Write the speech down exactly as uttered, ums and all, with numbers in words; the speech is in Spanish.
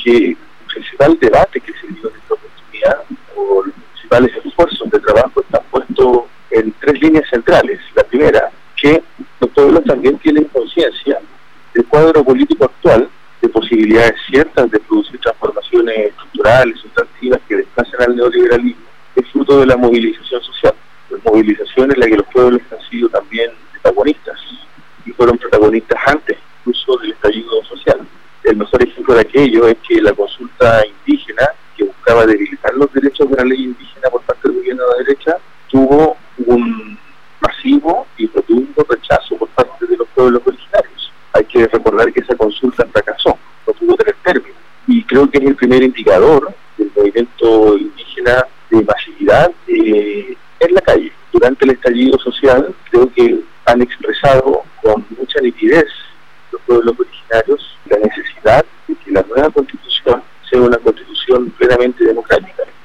que el principal debate que se dio en esta oportunidad, o los principales esfuerzos de trabajo, están puestos en tres líneas centrales. La primera, que los pueblos también tienen conciencia del cuadro político actual, de posibilidades ciertas de producir transformaciones estructurales, sustantivas que desplacen al neoliberalismo, es fruto de la movilización social. La movilización en la que los pueblos han sido también protagonistas, y fueron protagonistas antes incluso del estallido social. El mejor ejemplo de aquello es que la consulta indígena, que buscaba debilitar los derechos de la ley indígena por parte del gobierno de la derecha, tuvo un masivo y rotundo rechazo por parte de los pueblos originarios. Hay que recordar que esa consulta fracasó, no pudo tener término, y creo que es el primer indicador del movimiento indígena de masividad eh, en la calle. Durante el estallido social, creo que han expresado con mucha nitidez los pueblos originarios la necesidad de que la nueva constitución